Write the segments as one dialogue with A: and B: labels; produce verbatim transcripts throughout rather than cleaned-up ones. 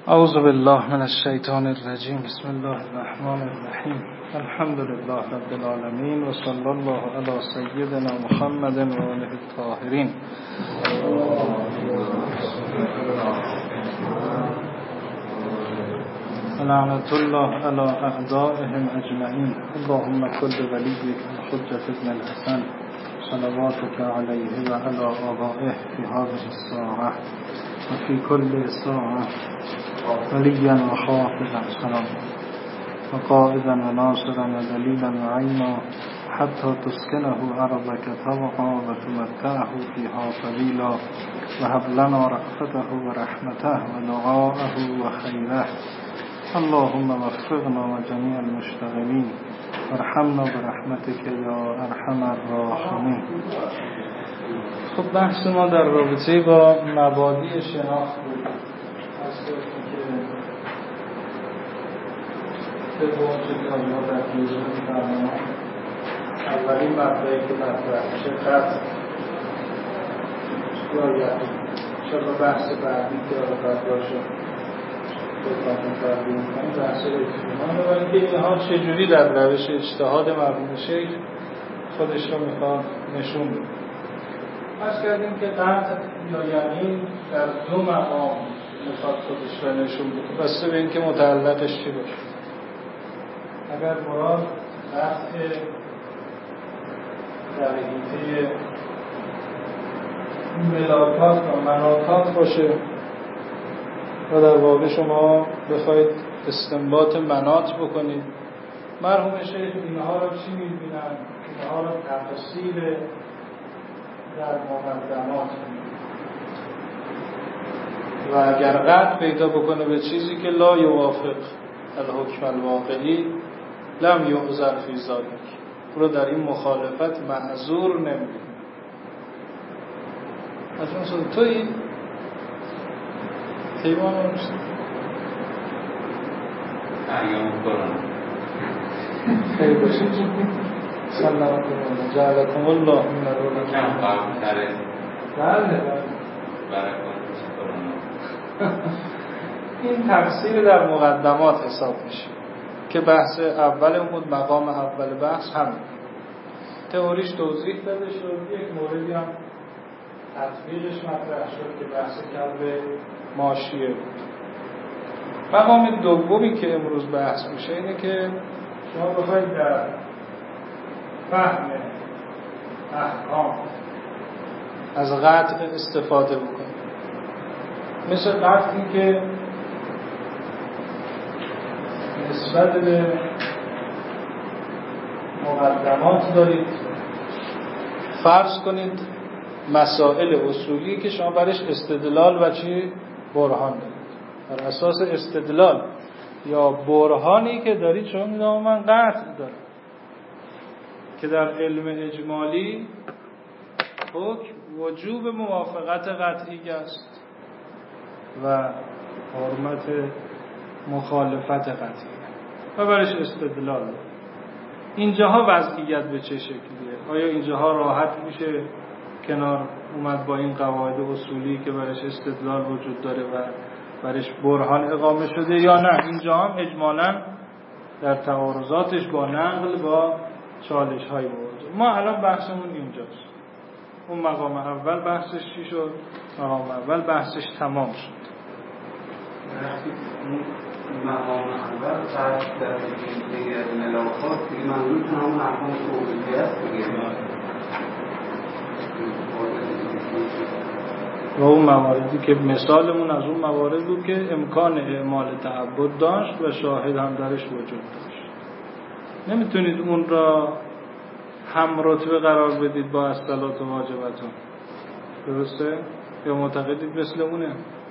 A: اعوذ بالله من الشیطان الرجیم. بسم الله الرحمن الرحیم. الحمد لله رب العالمین و صلی الله علی سیدنا محمد و آله الطاهرین. لعنت الله علی اعدائهم اجمعین. اللهم کل ولیک الحجة ابن الحسن صلواتك علیه و علی آبائه فی هذه الساعة و فی کل ساعة وليا وحافظا سلام وقائدا وناصرا ودليلا وعينا حتى تسكنه أرضك طوعا وتمتعه فيها طويلا وهب لنا رأفته ورحمته ودعاءه وخيره. اللهم وفقنا وجميع المشتغلين وارحمنا برحمتك يا أرحم الراحمين. خب بحث ما در رابطه با مبادی شناخت بود. به وجود ما در جزء برنامه اولین مبدایی که مطرح میشه قطع یا یقین. انشاءالله بحث بعدی که آقا باشه خدمتتون تقدیم می‌کنم بحث اطمینان و اینکه اینها چجوری در روش اجتهاد مرحوم شیخ خودش رو میخواد نشون بده. عرض کردیم که قطع یا یقین در دو مقام میخواد خودش رو نشون بده بسته به اینکه متعلقش چی باشه. اگر مراد قطع در حیطه ملاکات و مناطات باشه و در واقع شما بخواید استنباط مناط بکنید، مرحوم شیخ اینها رو چی می‌بینن؟ اینها رو تفصیل در مقدمات و اگر قطع پیدا بکنه به چیزی که لا یوافق الحکم الواقعی لم یعذر فی ذلک، او رو در این مخالفت معذور نمی‌بینه. از اون سوال توی حیوان رو میشتی؟
B: ایام کرونا
A: خیلی باشید سلام علیکم جعلکم الله من العلماء.
B: کم قبل تره
A: بله بله
B: برکات کرونا.
A: این تفسیر در مقدمات حساب میشه که بحث اولمون بود. مقام اول بحث همین تئوریش توضیح داده شد، یک موردی هم تطبیقش مطرح شد که بحث کلب ماشیه بود. مقام دومی که امروز بحث میشه اینه که شما بخواید در فهم احکام از قطع استفاده بکنید. مثل قطعی که نسبت به مقدمات دارید. فرض کنید مسائل اصولی که شما برش استدلال و چی برهان دارید، بر اساس استدلال یا برهانی که دارید شما میگید من قطع دارم که در علم اجمالی حکم وجوب موافقت قطعی است و حرمت مخالفت قطعی و برش استدلال دارید. اینجاها وضعیت به چه شکلیه؟ آیا اینجاها راحت میشه کنار اومد با این قواعد اصولی که برش استدلال وجود داره و برش برهان اقامه شده یا نه؟ اینجا هم اجمالاً در تعارضاتش با نقل با چالش های مواجه. ما الان بحثمون اینجاست. اون مقام اول بحثش چی شد؟ مقام اول بحثش تمام شد.
C: مقام اول بحث در دیگه ملاقات دیگه منظورتون همون احکام توحیدی است دیگه
A: و اون مواردی که مثالمون از اون موارد بود که امکان اعمال تعبد داشت و شاهد هم درش وجود داشت. نمیتونید اون را هم رتبه قرار بدید با الصلات و واجباتون، درسته؟ یا معتقدید مثل اونه؟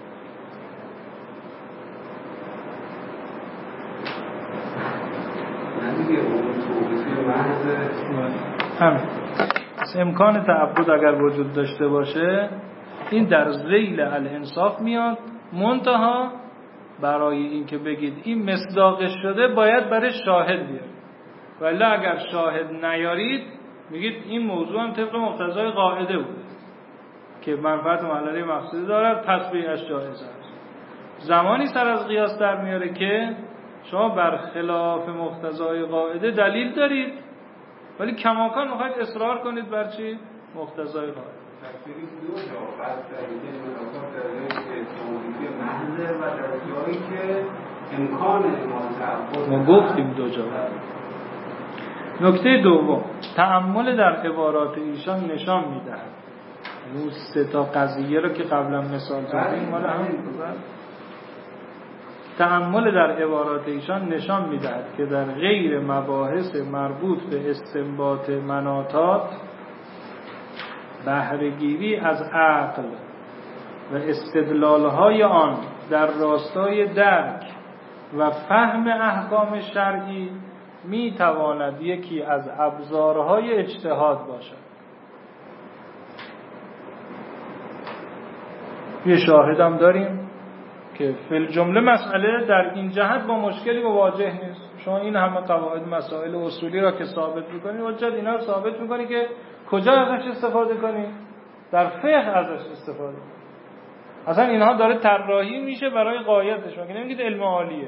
C: دیگه اون توحیدی محض
A: همین امکان تعبد اگر وجود داشته باشه این در ذیل الانصاف میاد. منتها برای این که بگید این مصداقش شده باید برای شاهد بیارید، ولی اگر شاهد نیارید میگید این موضوع هم طبق مقتضای قاعده بود که منفعت معللی مقصودی دارد پس بیعش جایز است. زمانی سر از قیاس در میاره که شما برخلاف مقتضای قاعده دلیل دارید ولی کماکان میخواید اصرار کنید بر چی؟ مقتضای قاعده.
C: تفسیری دو جا بعد در اینکه ملاقات داره که توضیحی محضه و در جایی که امکان ما
A: ما گفتیم دو جا. نکته دوم، تأمل در عبارات ایشان نشان میدهد اون سه تا قضیه رو که قبلا مثال زدیم مال هم بود. تأمل در عبارات ایشان نشان میدهد که در غیر مباحث مربوط به استنباط مناطات بهره‌گیری از عقل و استدلال‌های آن در راستای درک و فهم احکام شرعی می تواند یکی از ابزارهای اجتهاد باشد. یه شاهدم داریم که فی الجمله مسئله در این جهت با مشکلی مواجه نیست. شما این همه قواعد مسائل اصولی را که ثابت می‌کنید، حجت اینا رو ثابت می‌کنید که کجا ازش استفاده کنید؟ در فقه ازش استفاده کنید. اصلا اینها داره طراحی میشه برای غایتش، مگه نمیگید علم عالیه؟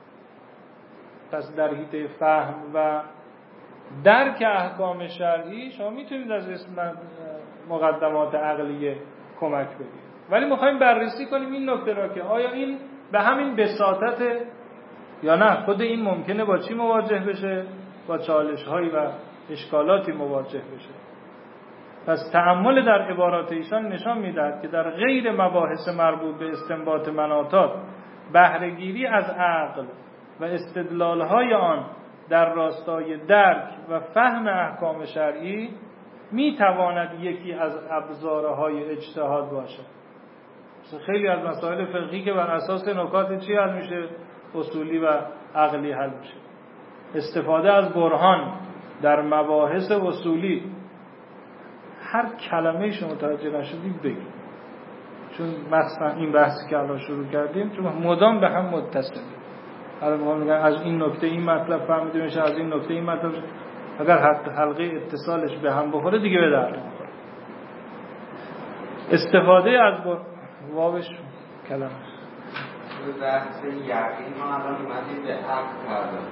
A: پس در حیطه فهم و درک احکام شرعی شما میتونید از مقدمات عقلیه کمک بگیرید. ولی میخوایم بررسی کنیم این نکته را که آیا این به همین بساطت یا نه خود این ممکنه با چی مواجه بشه؟ با چالش‌هایی و اشکالاتی مواجه بشه. پس تأمل در عبارات ایشان نشان میدهد که در غیر مباحث مربوط به استنباط مناطات بهره‌گیری از عقل و استدلال‌های آن در راستای درک و فهم احکام شرعی میتواند یکی از ابزارهای اجتهاد باشد. خیلی از مسائل فقهی که بر اساس نکات چی حل میشه؟ اصولی و عقلی حل میشه. استفاده از برهان در مباحث اصولی، هر کلمه شما متوجه نشدید بگید، چون مثلا این بحثی که الان شروع کردیم چون مدام به هم متصله. حالا ما میگن از این نکته این مطلب فهمیده میشه، از این نکته این مطلب، اگر حلقه اتصالش به هم بخوره دیگه به درد نمیخوره. استفاده از واوش کلمه
B: تو بحث یقین ما الان اومدیم به عقل کردم،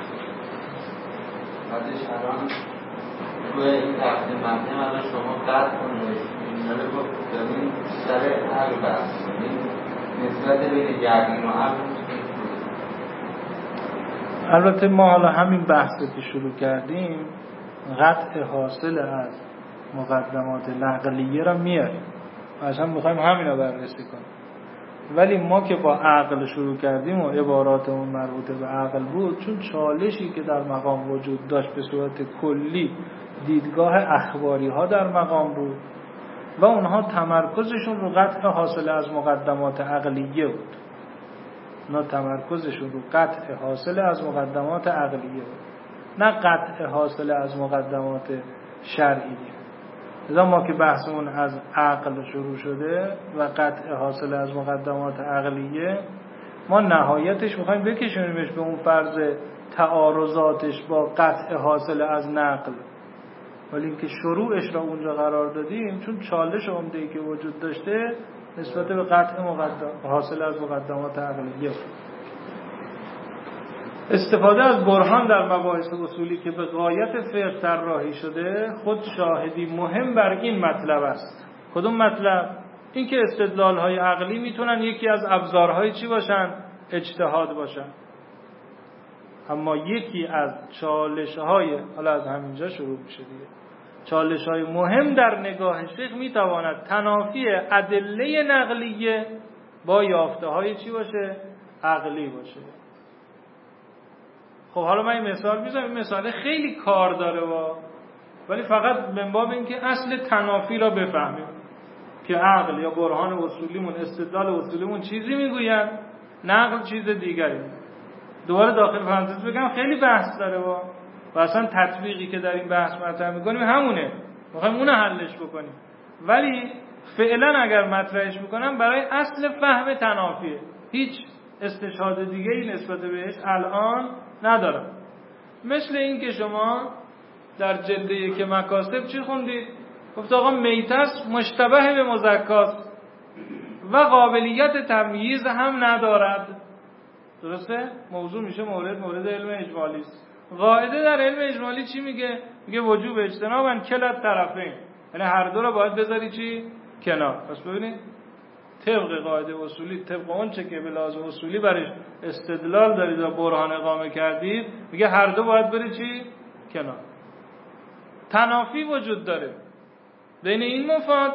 B: بعدش الان توی این تقسیم مبنی الان شما قطع کنید داره داریم سر عقل بحث کنید نسبت بین یقین و عقل.
A: البته ما حالا همین بحثی که شروع کردیم قطع حاصل از مقدمات نقلیه را میاریم و اصلا میخوایم همین را بررسی کنیم. ولی ما که با عقل شروع کردیم و عباراتمون مربوط به عقل بود، چون چالشی که در مقام وجود داشت به صورت کلی دیدگاه اخباری ها در مقام بود و اونها تمرکزشون رو قطع حاصل از مقدمات عقلیه بود. اونا تمرکزشون رو قطع حاصل از مقدمات عقلیه بود، نه قطع حاصل از مقدمات شرعیه. لذا ما که بحثمون از عقل شروع شده و قطع حاصل از مقدمات عقلیه، ما نهایتش میخوایم بکشونیمش به اون فرض تعارضاتش با قطع حاصل از نقل. ولی اینکه شروعش را اونجا قرار دادیم چون چالش عمده‌ای که وجود داشته نسبت به قطع مقدم حاصل از مقدمات عقلیه. استفاده از برهان در مباحث اصولی که به غایت فقه طراحی شده خود شاهدی مهم بر این مطلب است. کدوم مطلب؟ این که استدلال‌های عقلی میتونن یکی از ابزارهای چی باشن؟ اجتهاد باشن. اما یکی از چالش‌های، حالا از همینجا شروع میشه دیگه، چالش‌های مهم در نگاه شیخ میتواند تنافی ادله نقلیه با یافته‌های چی باشه؟ عقلی باشه. خب حالا من این مثال میزنم، این مثال خیلی کار داره با، ولی فقط من باب این که اصل تنافی را بفهمیم که عقل یا برهان اصولیمون، استدلال اصولیمون چیزی میگوین، نقل چیز دیگری. دوباره داخل پرانتز بگم خیلی بحث داره با و اصلا تطبیقی که در این بحث مطرح میکنیم همونه، میخوایم اون حلش بکنیم. ولی فعلا اگر مطرحش میکنم برای اصل فهم تنافیه، هیچ استشهاد دیگه ای نسبت بهش الان ندارم. مثل این که شما در جلد یک مکاسب چی خوندید؟ گفت آقا میتس مشتبه به مزکاست و قابلیت تمییز هم ندارد. درسته؟ موضوع میشه مورد مورد علم اجمالی است. قاعده در علم اجمالی چی میگه؟ میگه وجوب اجتنابن کلا طرفین، یعنی هر دو رو باید بذاری چی؟ کنار. پس ببینید طبق قاعده اصولی، طبق اون چه که به لحاظ اصولی برش استدلال دارید و برهان اقامه کردید، میگه هر دو باید بری چی؟ کنار. تنافی وجود داره بین این مفاد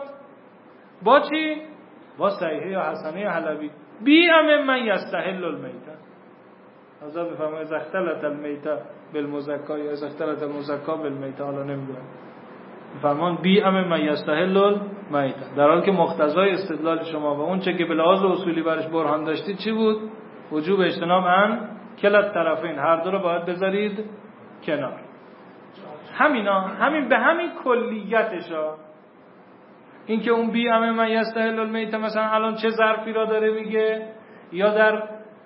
A: با چی؟ با صحیحه یا حسنه حلبی. بی ام من یستحل المیتة. حضرت بفرمایید اذا اختلط المیتة بالمزکا یا اذا اختلط المزکا بالمیتة، حالا نمیدونم فرمان بی ام من یستحل المیتة، در حالی که مقتضای استدلال شما و اون چه که به لحاظ اصولی برش برهان داشتید چی بود؟ وجوب اجتناب عن کلا الطرفین، هر دو رو باید بذارید کنار. همینا، همین به همین کلیتشا، این که اون بی ام من یستحل المیتة مثلا الان چه ظرفی را داره میگه، یا در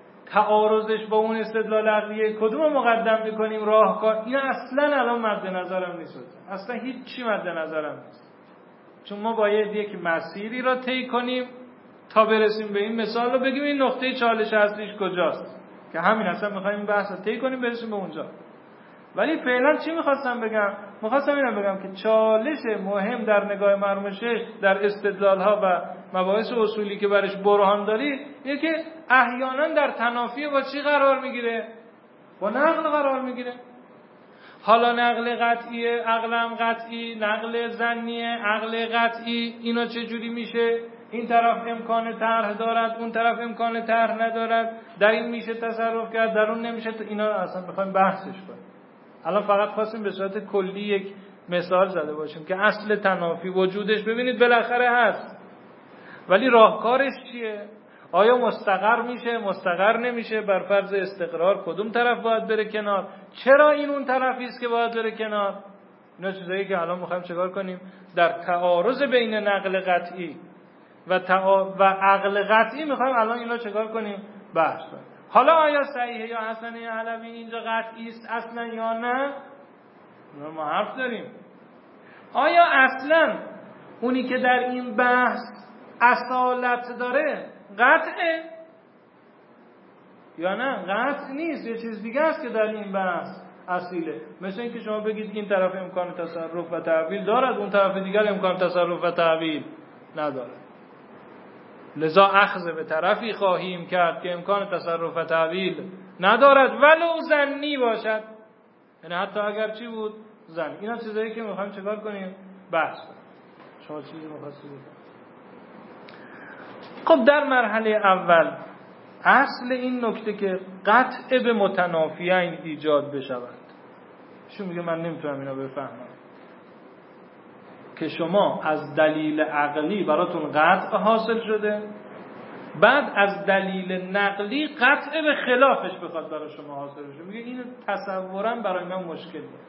A: تعارضش با اون استدلال عقلیه کدوم مقدم میکنیم، راهکار، اینا اصلا الان مد نظرم نیست، اصلا هیچ چی مد نظرم نیست، چون ما باید یک مسیری را طی کنیم تا برسیم به این مثال رو بگیم این نقطه چالش اصلیش کجاست، که همین اصلا میخوایم این بحث رو طی کنیم برسیم به اونجا. ولی فعلا چی میخواستم بگم؟ میخواستم اینم بگم که چالش مهم در نگاه مرحوم شیخ در استدلال ها و مباحث اصولی که برش برهان داری اینه که احیانا در تنافی با چی قرار میگیره؟ با نقل قرار میگیره. حالا نقل قطعیه، عقلم قطعی، نقل ظنیه، عقل قطعی، اینا چه جوری میشه؟ این طرف امکان طرح دارد، اون طرف امکان طرح ندارد، در این میشه تصرف کرد، در اون نمیشه. اینا اصلا میخوایم بحثش کنیم. الان فقط خواستیم به صورت کلی یک مثال زده باشیم که اصل تنافی وجودش ببینید بالاخره هست، ولی راهکارش چیه؟ آیا مستقر میشه، مستقر نمیشه؟ بر فرض استقرار کدوم طرف باید بره کنار؟ چرا این اون طرفی است که باید بره کنار؟ اینا چیزایی که الان میخوایم چیکار کنیم در تعارض بین نقل قطعی و تعا... و عقل قطعی میخوایم الان اینا چیکار کنیم بحث کنیم. حالا آیا صحیحه یا حسنه علوی اینجا قطعی است اصلا یا نه؟ ما حرف داریم. آیا اصلا اونی که در این بحث اصالت داره قطعه یا نه؟ قطع نیست، یه چیز دیگه است که در این بحث اصیله. مثل اینکه شما بگید این طرف امکان تصرف و تعویل دارد، اون طرف دیگر امکان تصرف و تعویل ندارد، لذا اخذ به طرفی خواهیم کرد که امکان تصرف و تعویل ندارد ولو ظنی باشد، یعنی حتی اگر چی بود؟ ظن. اینا چیزایی که میخوایم چکار کنیم بحث کنیم. شما چیزی مخواستید بگید؟ خب در مرحله اول اصل این نکته که قطع به متنافیین ایجاد بشود، شو میگه من نمیتونم اینا بفهمم، که شما از دلیل عقلی براتون قطع حاصل شده، بعد از دلیل نقلی قطع به خلافش بخواد برای شما حاصل بشه. میگه اینو تصورا برای من مشکل داره،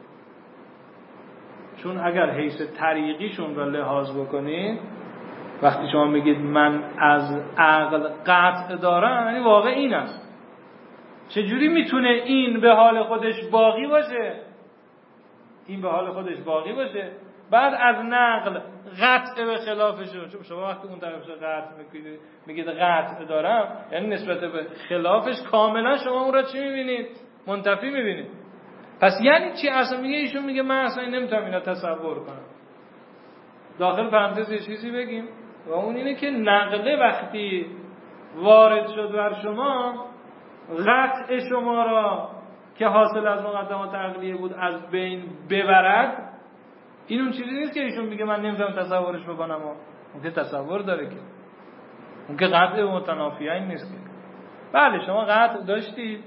A: چون اگر حیث طریقیشون رو لحاظ بکنید، وقتی شما میگید من از عقل قطع دارم، یعنی واقع این است. چجوری میتونه این به حال خودش باقی باشه، این به حال خودش باقی باشه بعد از نقل قطع به خلافشه؟ چون شما وقتی اون طرفش قطع میکنید میگید قطع دارم، یعنی نسبت به خلافش کاملا شما اون را چی میبینید؟ منتفی میبینید. پس یعنی چی اصلا؟ میگه ایشون میگه من اصلا نمیتونم اینا تصور کنم. داخل پرانتز یه چیزی بگیم و اون اینه که نقله وقتی وارد شد بر شما، قطع شما را که حاصل از مقدمات عقلیه بود از بین ببرد، این اون چیزی نیست که ایشون میگه من نمیتونم تصورش بکنم. اون که تصور داره، که اون که قطع متنافیین نیست که. بله شما قطع داشتید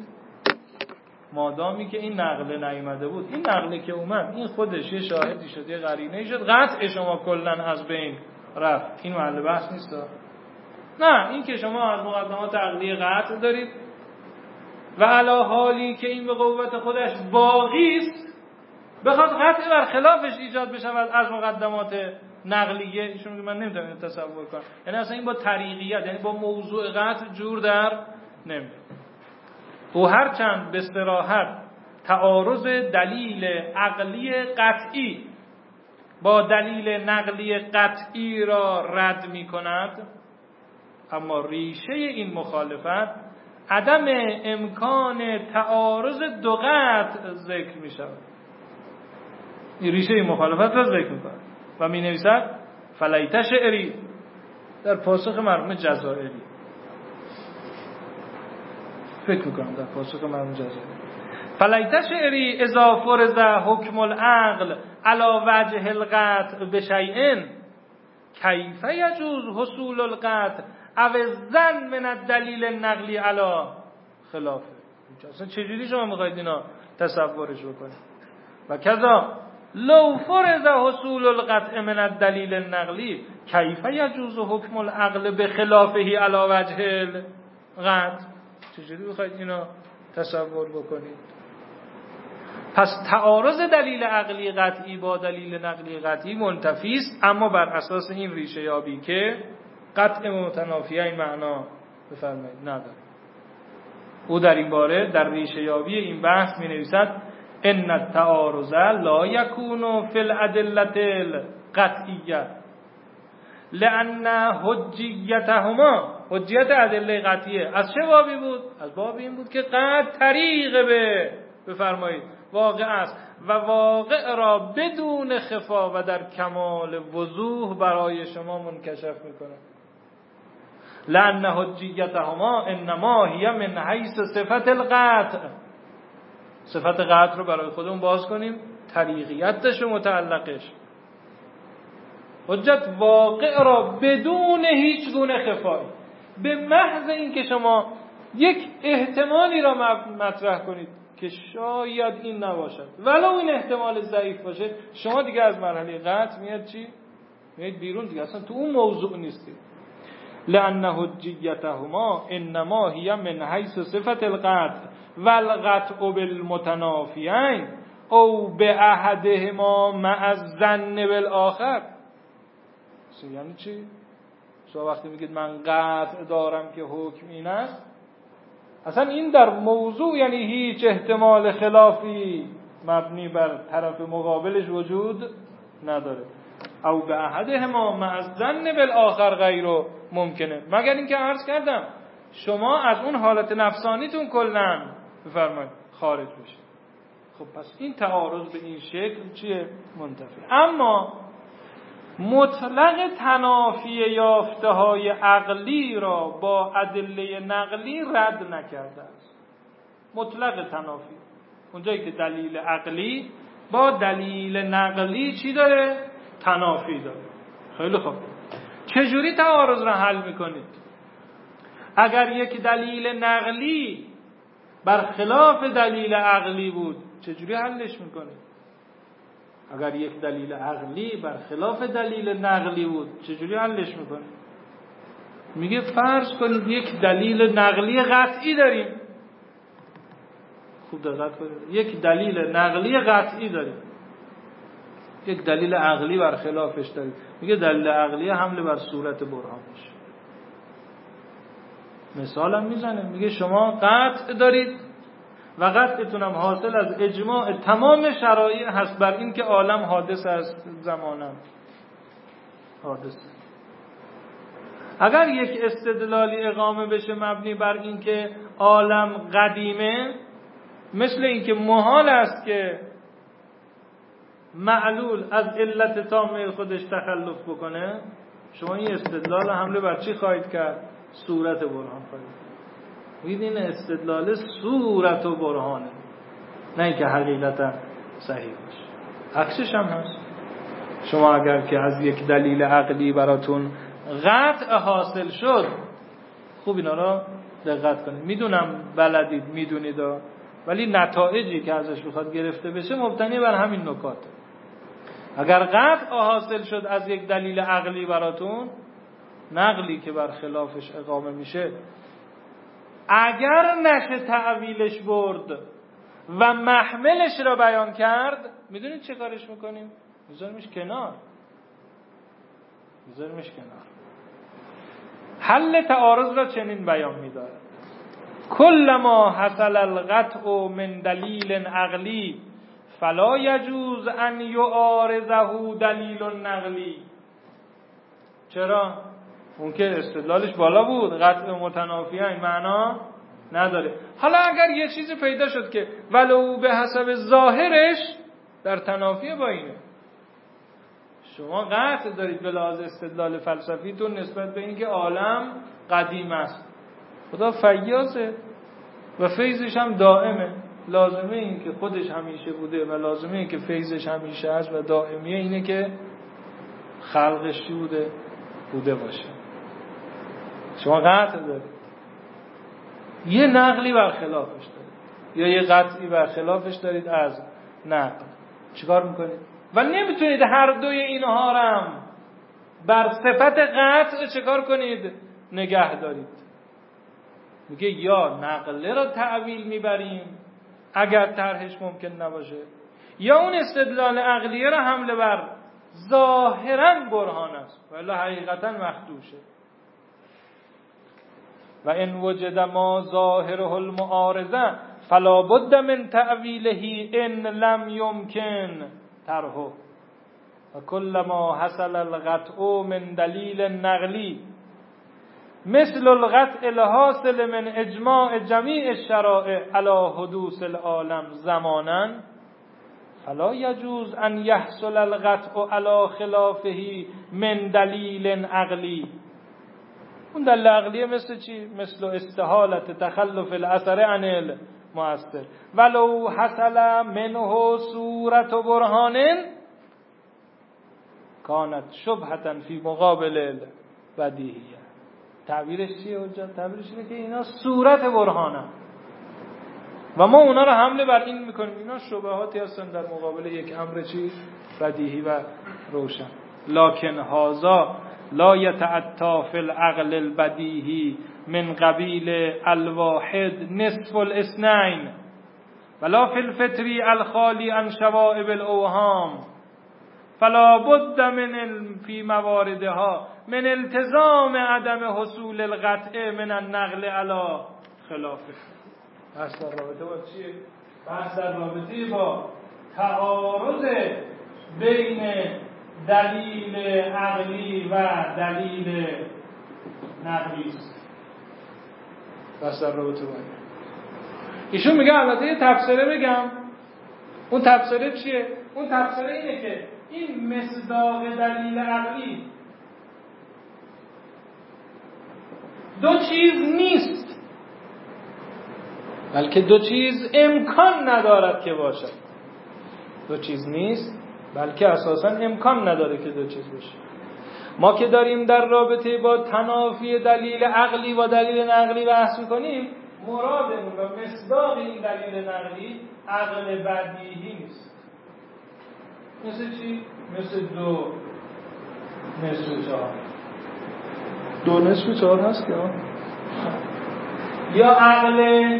A: مادامی که این نقله نیامده بود. این نقله که اومد این خودش یه شاهدی شد، یه قرینه‌ای شد، قطع شما کلا از بین رفت. این محل بحث نیست. نه، این که شما از مقدمات عقلی قطع دارید و علی حالی که این به قوت خودش باقی است بخواد قطع بر خلافش ایجاد بشود از مقدمات نقلیه، ایشون میگه من نمیتونم اینو تصور کنم. یعنی اصلا این با طریقیت، یعنی با موضوع قطع جور در نمیاد. او هرچند به صراحت تعارض دلیل عقلی قطعی با دلیل نقلی قطعی را رد می کند، اما ریشه این مخالفت عدم امکان تعارض دو قطع ذکر می شود. این ریشه مخالفت را ذکر می کند و می نویسد فلیت شعری در پاسخ مرحوم جزائری. فکر میکنم در پاسخ مرحوم جزائری فلیت شعری اذا فرض حکم العقل علی وجه القطع بشیء کیف یجوز حصول القطع او الظن من الدلیل النقلی علی خلافه. اصلا چجوری شما میخواید اینا تصورش بکنید؟ و کذا لو فرض حصول القطع من الدلیل النقلی کیف یجوز حکم العقل بخلافه علی وجه القطع. چجوری میخواید اینا تصور بکنید؟ پس تعارض دلیل عقلی قطعی با دلیل نقلی قطعی منتفی است، اما بر اساس این ریشه یابی که قطع متنافی این معنا بفرمایید نداره. او در این باره در ریشه یابی این بحث می نویسد ان التعارض لا یکون فی الادله القطعیه لان حجیتهما، حجیت ادله قطعیه از چه بابی بود؟ از باب این بود که قطع طریق به بفرمایید واقع است و واقع را بدون خفا و در کمال وضوح برای شما منکشف میکنه. لأن حجیتهما انما هی من حیث صفت القطع، صفت قطع رو برای خودمون باز کنیم، طریقیتش و متعلقش. حجت واقع را بدون هیچ گونه خفایی، به محض اینکه شما یک احتمالی را مطرح کنید که شاید این نباشد، ولو این احتمال ضعیف باشه، شما دیگه از مرحله قطع میاد چی؟ میاد بیرون دیگه، اصلا تو اون موضوع نیستید. لأن حجیتهما انما هی من حیث صفت القطع والقطع بالمتنافیین او باحدهما مع الظن بالآخر. یعنی چی؟ شما وقتی میگید من قطع دارم که حکم این است، اصلا این در موضوع یعنی هیچ احتمال خلافی مبنی بر طرف مقابلش وجود نداره. او به احدهما مع الظن بالآخر غیره ممکنه، مگر اینکه عرض کردم شما از اون حالت نفسانیتون کلاً بفرمایید خارج بشید. خب پس این تعارض به این شکل چیه؟ منتفی. اما مطلق تنافی یافته های عقلی را با ادله نقلی رد نکرده است. مطلق تنافی، اونجایی که دلیل عقلی با دلیل نقلی چی داره؟ تنافی داره. خیلی خوب، چجوری تعارض را حل میکنید؟ اگر یک دلیل نقلی برخلاف دلیل عقلی بود چجوری حلش میکنید؟ اگر یک دلیل عقلی برخلاف دلیل نقلی بود چجوری حلش میکنید؟ میگه فرض کنید یک دلیل نقلی قطعی داریم. خوب دقت کنید، یک دلیل نقلی قطعی داریم، یک دلیل عقلی برخلافش داریم. میگه دلیل عقلی حمله بر صورت برهان میشه. مثالم میزنه، میگه شما قطع دارید و قطعتون هم حاصل از اجماع تمام شرایع هست بر این که عالم حادث است، زمانم حادث. اگر یک استدلالی اقامه بشه مبنی بر این که عالم قدیمه، مثل این که محال است که معلول از علت تامه خودش تخلف بکنه، شما این استدلال حمله بر چی خواهید کرد؟ صورت برهان خواهید. بگید این استدلال صورت و برهانه، نه اینکه حقیقتا صحیح باشه. عکسش هم هست. شما اگر که از یک دلیل عقلی براتون قطع حاصل شد، خوب اینا را دقت کنید. میدونم بلدید، میدونید، ولی نتایجی که ازش بخواد گرفته بشه مبتنی بر همین نکات. اگر قطع حاصل شد از یک دلیل عقلی براتون، نقلی که بر خلافش اقامه میشه اگر نشه تعویلش برد و محملش را بیان کرد، میدونید چه کارش میکنیم؟ میذاریمش کنار میذاریمش کنار حل تعارض را چنین بیان میدارد: کل ما حصل القطع من دلیل عقلی فلا یجوز ان یعارضه دلیل نقلی. چرا؟ اون که استدلالش بالا بود، قطع متنافیه این معنا نداره. حالا اگر یه چیزی پیدا شد که ولو به حسب ظاهرش در تنافی با اینه، شما قطع دارید به لحاظ استدلال فلسفیتون نسبت به اینکه عالم قدیم است، خدا فیاضه و فیضش هم دائمه، لازمه این که خودش همیشه بوده و لازمه این که فیضش همیشه است و دائمیه اینه که خلقش چی بوده؟ بوده باشه. شما قطع دارید، یه نقلی برخلافش دارید یا یه قطعی برخلافش دارید از نقل، چیکار میکنید؟ و نمیتونید هر دوی اینها رم بر صفت قطع چیکار کنید؟ نگه دارید. میگه یا نقله را تعویل میبریم اگر طرحش ممکن نباشه، یا اون استدلال عقلیه را حمله بر ظاهراً برهان است ولی حقیقتاً مخدوشه. و ان وجد ما ظاهره المعارضه فلا بد من تعویله ان لم يمكن طرحه و کل ما حصل القطع من دلیل نقلی مثل القطع الحاصل من اجماع جمیع الشرائع على حدوث العالم زمانا فلا يجوز ان يحصل القطع على خلافه من دلیل عقلی. اون دلیل عقلیه مثل چی؟ مثل استحالت تخلف الاثر عن المؤثر ولو حصل منه صورت برهان کانت شبهة فی مقابل بدیهیه. تعبیرش چیه حجت؟ تعبیرش اینه که اینا صورت برهانه و ما اونا رو حمله بر این میکنیم اینا شبهاتی هستن در مقابل یک امر چی؟ بدیهی و روشن. لکن هذا لا یتعطی فی العقل البدیهی من قبیل الواحد نصف الاثنین ولا فی الفطری الخالی عن شوائب الاوهام فلا بد من فی مواردها من التزام عدم حصول القطع من النقل علی خلافه. بحث در رابطه با چیه؟ بحث در رابطه با تعارض بین دلیل عقلی و دلیل نقلی است. بحث در رابطه با این. ایشون میگه البته یه تفسیره بگم. اون تفسیره چیه؟ اون تفسیره اینه که این مصداق دلیل عقلی دو چیز نیست بلکه دو چیز امکان ندارد که باشد. دو چیز نیست بلکه اساساً امکان نداره که دو چیز باشه. ما که داریم در رابطه با تنافی دلیل عقلی و دلیل نقلی بحث میکنیم، مرادمون و مصداق این دلیل نقلی عقل بدیهی نیست. مثل چی؟ مثل دو نصف چهار. دو نصف چهار هست که یا عقل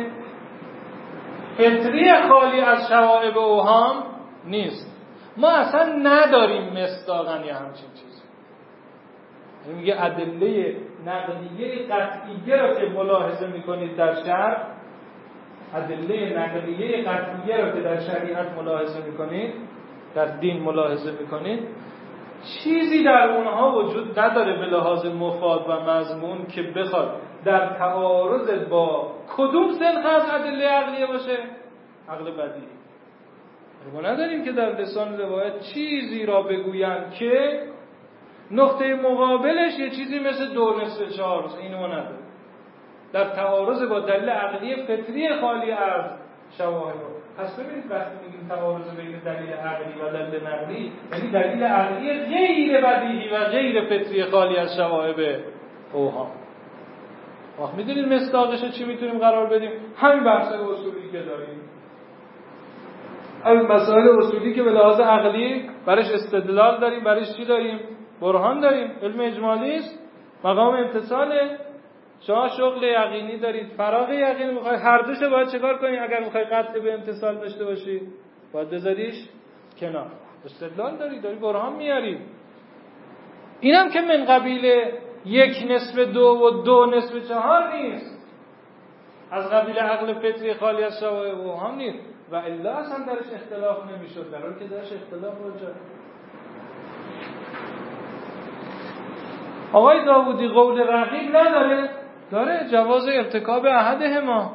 A: فطری خالی از شوائب اوهام نیست. ما اصلا نداریم مصداقاً یا همچین چیزی. یعنی میگه ادله نقلیه قطعیه را که ملاحظه میکنید در شرع، ادله نقلیه قطعیه را که در شریعت ملاحظه میکنید، در دین ملاحظه میکنید، چیزی در اونها وجود نداره به لحاظ مفاد و مضمون که بخواد در تعارض با کدوم سنخ از ادله عقلیه باشه؟ عقل بدیهی. ما نداریم که در لسان روایت چیزی را بگویند که نقطه مقابلش یه چیزی مثل دو نصف چهار، اینو ما نداریم. در تعارض با دلیل عقلی فطری خالی از شواهد. پس ببینید وقتی میگیم تعارض بین دلیل عقلی و دلیل نقلی، یعنی دلیل عقلی غیر بدیهی و غیر فطری خالی از شواهد اوهام. وقت میدونید مصداقش چی میتونیم قرار بدیم؟ همین بحث اصولی که داریم، همین مسائل اصولی که به لحاظ عقلی برش استدلال داریم، برش چی داریم؟ برهان داریم. علم اجمالی است، مقام امتصاله. شما شغل یقینی دارید، فراغ یقینی میخواید، هر دوشه باید چکار کنید؟ اگر میخواید قطع به امتصال داشته باشی باید بذاریش کنار. استدلال داری، داری برهان میاری. اینم که من قبیل یک نصف دو و دو نصف چهار نیست، از قبیل عقل فطری خالی از شواهد اوهام نیست و الا اصلا درش اختلاف نمیشد، در حالی که درش اختلاف وجود. آقای داوودی قول رقیب نداره؟ داره. جواز ارتکاب احدهما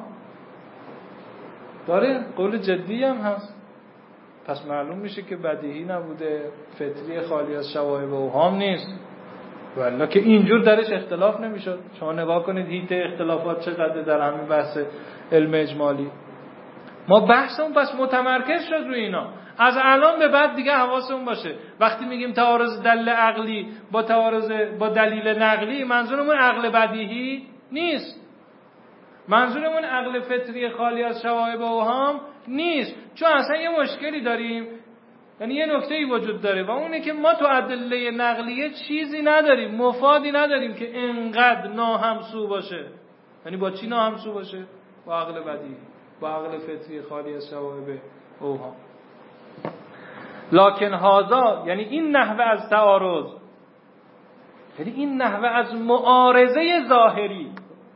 A: داره، قول جدی هم هست. پس معلوم میشه که بدیهی نبوده، فطری خالی از شواهد و اوهام نیست، والله که اینجور درش اختلاف نمیشد. شما نگاه کنید هیت اختلافات چقدر در همین بحث علم اجمالی. ما بحثمون پس متمرکز شد روی اینا. از الان به بعد دیگه حواسمون باشه وقتی میگیم تعارض دلیل عقلی با تعارض با دلیل نقلی، منظورمون عقل بدیهی نیست، منظورمون عقل فطری خالی از شواهد و اوهام نیست. چون اصلا یه مشکلی داریم، یعنی یه نکته‌ای وجود داره و اونه که ما تو ادله نقلیه چیزی نداریم، مفادی نداریم که انقدر ناهمسو باشه. یعنی با چی ناهمسو باشه؟ با عقل بدیهی، با عقل فطری خالی از شواهد اوهام. لکن هذا یعنی این نحوه از تعارض، یعنی این نحوه از معارضه ظاهری.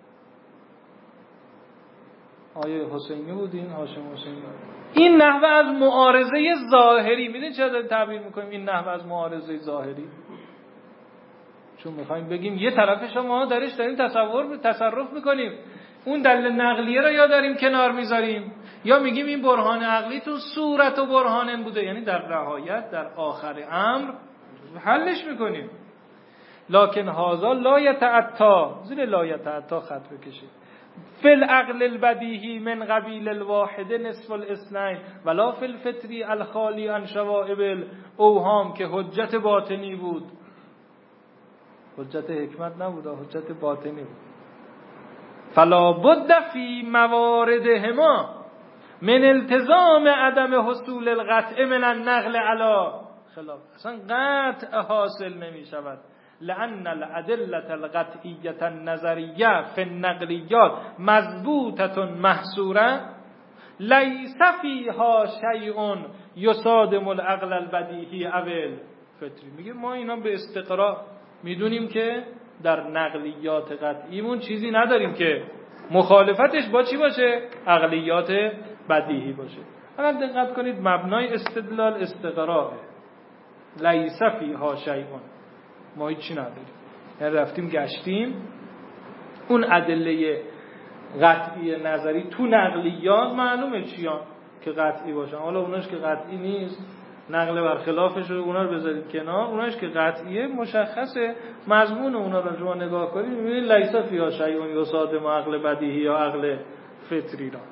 A: آیه حسینی بودین، هاشم حسینی بود. این نحوه از معارضه ظاهری، میدونی چرا داریم تعبیر میکنیم این نحوه از معارضه ظاهری؟ چون میخوایم بگیم یه طرفش ما درش داریم تصور تصرف میکنیم، اون دلیل نقلیه رو یا داریم کنار میذاریم یا میگیم این برهان عقلی تو صورت و برهان بوده، یعنی در نهایت در آخر امر حلش میکنیم. لکن هذا لا یتعطی، زیر لا یتعطی خط بکشید، فی العقل البدیهی من قبیل الواحد نصف الاثنین ولا فی الفطری الخالی عن شوائب الاوهام، که حجت باطنی بود، حجت حکمت نبود، حجت باطنی بود. فلا بد فی مواردهما من التزام عدم حصول القطع من النقل علی خلاف، اصلا قطع حاصل نمی شود. لأن الأدلة القطعية النظرية في النقليات مضبوطة محصورة ليس فيها شيء يصادم العقل البديهي او الفطری. میگه ما اینا به استقراء میدونیم که در نقلیات قطعیمون چیزی نداریم که مخالفتش با چی باشه؟ عقلیات بدیهی باشه. حالا دقت کنید مبنای استدلال استقراءه. لیس فیها شیء، ما هیچی نداریم، یعنی رفتیم گشتیم اون ادله قطعی نظری تو نقلیات معلومه چیان که قطعی باشن، حالا اوناش که قطعی نیست نقل برخلافش رو اونا رو بذارید کنار، اوناش که قطعیه مشخصه مضمون اونا رو شما نگاه کنید میبینید لیس فیها شیء یصادم عقل بدیهی یا عقل فطری را.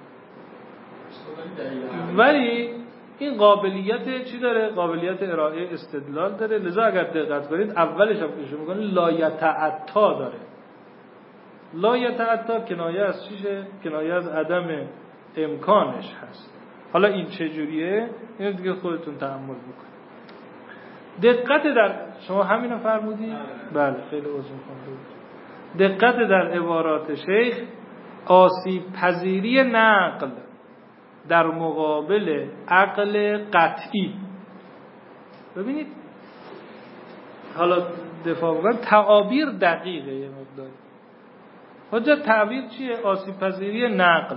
A: ولی این قابلیت چی داره؟ قابلیت ارائه استدلال داره. لذا اگر دقت کنید اولش هم که شما میگن لا یتعطی داره. لا یتعطی کنایه از چیشه؟ کنایه از عدم امکانش هست. حالا این چجوریه؟ اینو دیگه خودتون تأمل بکنید. دقت در شما همینو فرمودی؟ بله خیلی عذر میخوام. دقت در عبارات شیخ آسیب پذیری نقل در مقابل عقل قطعی. ببینید حالا دفاع بکنم تعابیر دقیقه یه مقداری. حجت تعبیر چیه؟ آسیب پذیری نقل،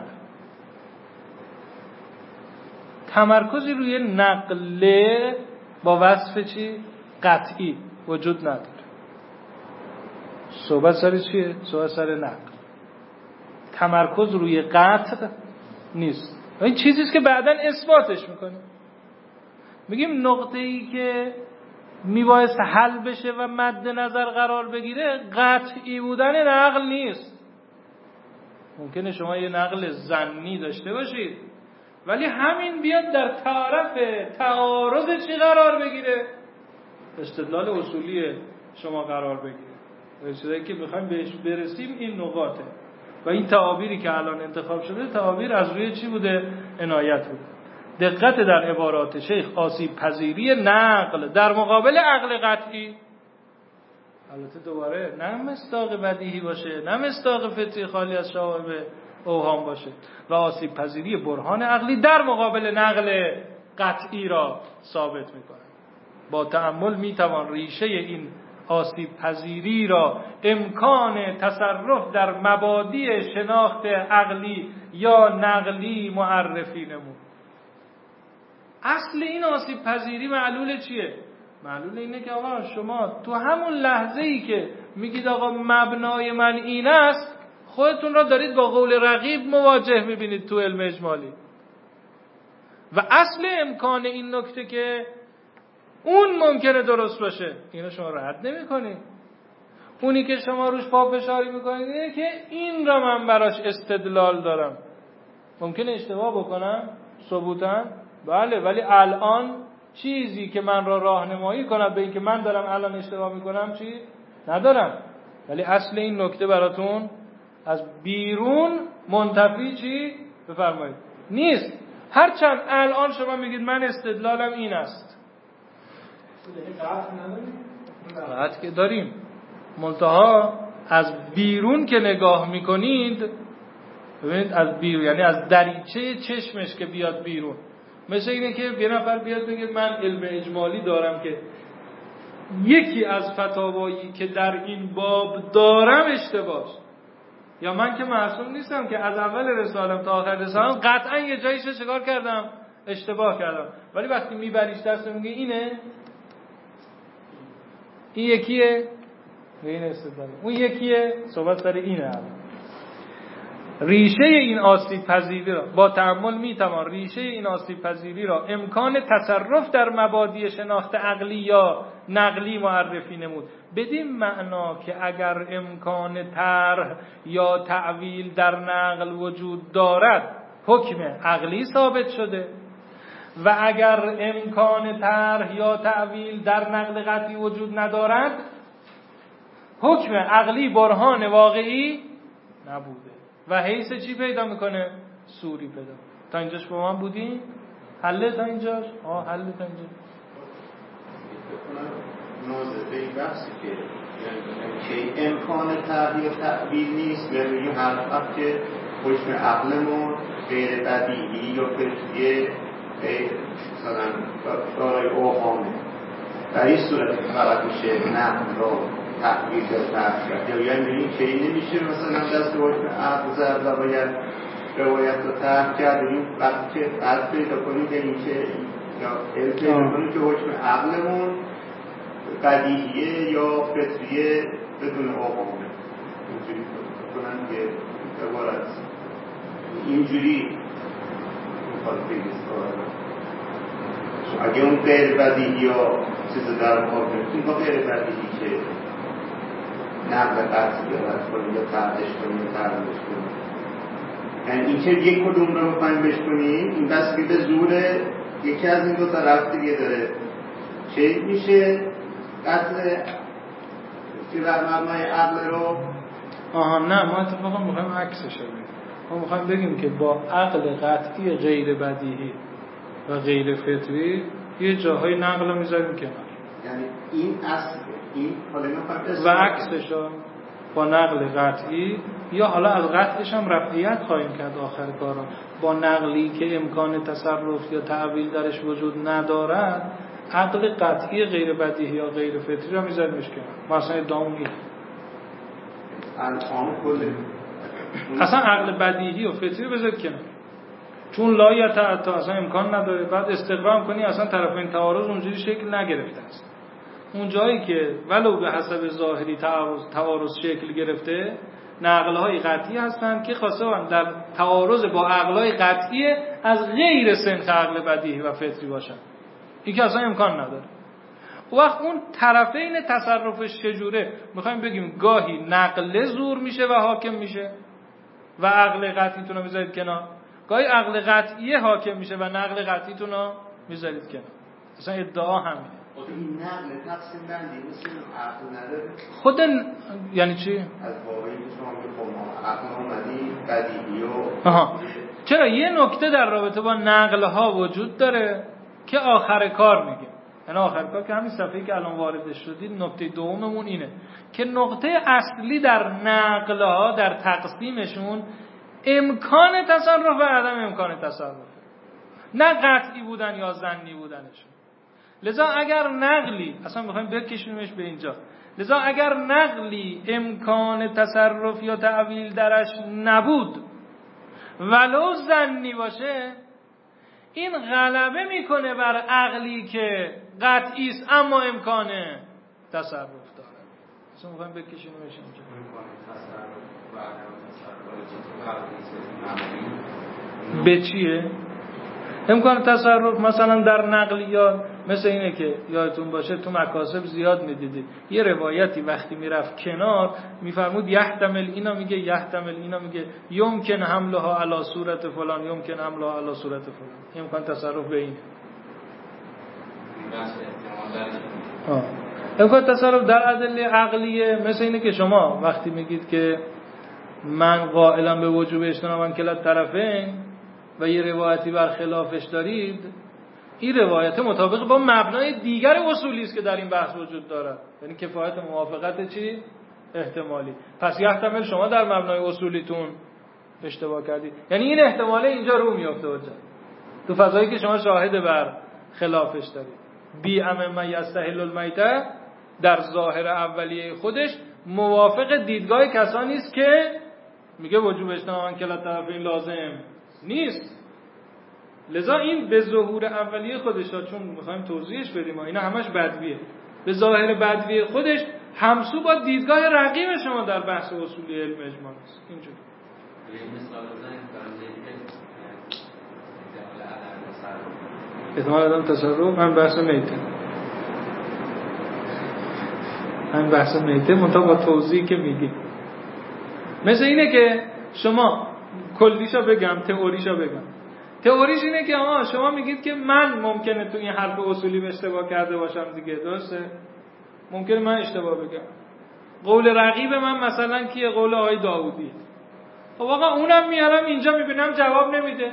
A: تمرکزی روی نقل با وصف چی؟ قطعی وجود نداره. صحبت سر چیه؟ صحبت سر نقل، تمرکز روی قطع نیست. این چیزیست که بعداً اثباتش میکنیم. میگیم نقطه‌ای که میبایست حل بشه و مد نظر قرار بگیره قطعی بودن نقل نیست. ممکنه شما یه نقل ظنی داشته باشید ولی همین بیاد در طرف تعارض چی قرار بگیره؟ استدلال اصولی شما قرار بگیره. چیزایی که میخوایم بهش برسیم این نقاطه و این تعابیری که الان انتخاب شده تعابیر از روی چی بوده؟ عنایت بوده. دقت در عبارات شیخ آسیب پذیری نقل در مقابل عقل قطعی. البته دوباره نه مصداق بدیهی باشه، نه مصداق فطری خالی از شواهد اوهام باشه، و آسیب پذیری برهان عقلی در مقابل نقل قطعی را ثابت میکنه. با تأمل میتوان ریشه این آسیب پذیری را امکان تصرف در مبادی شناخت عقلی یا نقلی معرفی نمود. اصل این آسیب پذیری معلول چیه؟ معلول اینه که آقا شما تو همون لحظه ای که میگید آقا مبنای من این است، خودتون را دارید با قول رقیب مواجه میبینید تو علم اجمالی. و اصل امکان این نکته که اون ممکنه درست باشه، اینو شما رد نمی کنید. اونی که شما روش پافشاری میکنید اینه که این را من براش استدلال دارم. ممکنه اشتباه بکنم ثبوتاً، بله، ولی الان چیزی که من را راهنمایی کنه به این که من دارم الان اشتباه میکنم چی؟ ندارم. ولی اصل این نکته براتون از بیرون منتفی چی؟ بفرمایید نیست. هرچند الان شما میگید من استدلالم این است، قطع که داریم، منتها از بیرون که نگاه میکنید، ببینید از بیرون یعنی از دریچه چشمش که بیاد بیرون، مثل اینه که یه نفر بیاد بگه من علم اجمالی دارم که یکی از فتاوایی که در این باب دارم اشتباهه، یا من که معصوم نیستم که از اول رسالم تا آخر رسالم قطعا یه جاییش چیکار کردم؟ اشتباه کردم. ولی وقتی میبریش دست میگه اینه، این یکیه، این استدلال، اون یکیه، صحبت سر اینه. ریشه این آسیب پذیری را با تأمل میتوان ریشه این آسیب پذیری را امکان تصرف در مبادی شناخت عقلی یا نقلی معرفی نمود، بدین معنا که اگر امکان طرح یا تعویل در نقل وجود دارد حکم عقلی ثابت شده، و اگر امکان طرح یا تعویل در نقل قطعی وجود ندارد حکم عقلی برهان واقعی نبوده. و حیث چی پیدا میکنه؟ سوری پیدا. تا اینجاش با من بودیم؟ حله تا اینجاش؟ آه حله تا اینجاش.
D: نازه به این بحثی که یعنی که امکان تعبیر و تعبیر نیست، یعنی هر وقت که حکم عقلمون غیر بدیهی یا فطریه مثلا دارای اوهامه، در این صورت فقط میشه نقل رو تحقیق یا تحقیق، یا یعنی این که این نمیشه مثلا دست حکم عقل زد و باید روایت رو تحقیق کرد. این وقتی که عرض پیدا کنید این که یا علم پیدا کنید که حکم عقلمون بدیهیه یا فطریه بدون اوهامه، اینجوری کنن که عبارت اینجوری میخواد بگیست کارم. اگه اون غیر بدیهی یا چیز در مقابل این با غیر بدیهی که نقل قطعی رد کنیم یا تردش کنیم یا تردش کنیم، یعنی این که یک کدوم رو میخوایم بشکنیم، این بس که به زور یکی از این دو طرف دیگه داره چه میشه قطع که بر مبنای عقل رو.
A: آها نه، ما اتفاقا میخوایم عکسش رو بگیم. ما میخوایم بگیم که با عقل قطعی غیر بدیهی و غیر فطری یه جاهای نقل رو میذاریم کنار،
D: یعنی این اصل این حالا
A: و عکسش با نقل قطعی، یا حالا از قطعش هم رفعیت خواهیم کرد آخر کارا، با نقلی که امکان تصرف یا تعویل درش وجود ندارد عقل قطعی غیر بدیهی یا غیر فطری رو میذاریمش کنار. مثلا ادعامون اینه اصلا عقل بدیهی و فطری بذارید کنار، چون لا یتعطی اصلا امکان نداره. بعد استقرام کنی اصلا طرفین تعارض اونجوری شکل نگرفته است. اون جایی که ولو به حسب ظاهری تعارض تعارض شکل گرفته، نقل‌های قطعی هستند که خاصه در تعارض با عقل‌های قطعی از غیر سنخ عقل بدیهی و فطری باشن، این که اصلا امکان نداره. وقت اون طرفین تصرفش چجوره؟ میخوایم بگیم گاهی نقل زور میشه و حاکم میشه و عقل قطعیتون رو میذارید کنار، گاهی عقل قطعی حاکم میشه و نقل قطعیتون رو میذارید کنار. اصلا ادعا همینه.
D: خود این نقل تقسیم بندی مثل عقل نداره.
A: خود یعنی چی؟
D: از واقعی که شما میگم عقل اومدی بدیهی و
A: آها. چرا یه نکته در رابطه با نقل ها وجود داره که آخر کار میگیم، یعنی آخر کار که همین صفحه‌ای که الان واردش شدید نکته دوممون اینه که نقطه اصلی در نقل ها در تقسیمشون امکان تصرف و عدم امکان تصرف، نه قطعی بودن یا ظنی بودنشون. لذا اگر نقلی اصلا میخوایم بکشیمش به اینجا، لذا اگر نقلی امکان تصرف یا تعویل درش نبود ولو ظنی باشه، این غلبه میکنه بر عقلی که قطعی است اما امکان تصرف داره. اصلا میخوایم بکشیمش اینجا. به چیه؟ امکان تصرف مثلا در نقلیات مثل اینه که یادتون باشه تو مکاسب زیاد میدیدید یه روایتی وقتی میرفت کنار میفرمود یحتمل اینا میگه یحتمل اینا میگه یمکن حملها علی صورت فلان یمکن حملها علی صورت فلان. امکان تصرف به این آه. امکان تصرف در ادله عقلیه مثل اینه که شما وقتی میگید که من قائلم به وجوب اجتناب عن کلا الطرفین و یه روایتی بر خلافش دارید، این روایت مطابق با مبنای دیگر اصولی است که در این بحث وجود دارد، یعنی کفایت موافقت چی؟ احتمالی. پس یحتمل شما در مبنای اصولیتون اشتباه کردید، یعنی این احتماله اینجا رو میافته وجه تو فضایی که شما شاهد بر خلافش دارید. بی ام ما یستحل المیته در ظاهر اولیه خودش موافق دیدگاه کسانی است که میگه وجوب اجتناب عن کلا الطرفین لازم نیست. لذا این به ظهور اولیه خودش، چون میخوایم توضیحش بدیم اینا همش بدویه، به ظاهر بدویه خودش همسو با دیدگاه رقیب شما در بحث اصولی علم اجماع است. اینجوری احتمال عدم تصرف من بحث میته من بحث میته منطقه با توضیحی که میگی مثل اینه که شما کلیشو بگم تئوریشو بگم. تئوریش اینه که آها شما میگید که من ممکنه تو این حرف اصولی اشتباه کرده باشم دیگه، درسته؟ ممکنه من اشتباه بگم. قول رقیب من مثلا کیه؟ قول آقای داوودی. خب آقا اونم میارم اینجا میبینم جواب نمیده.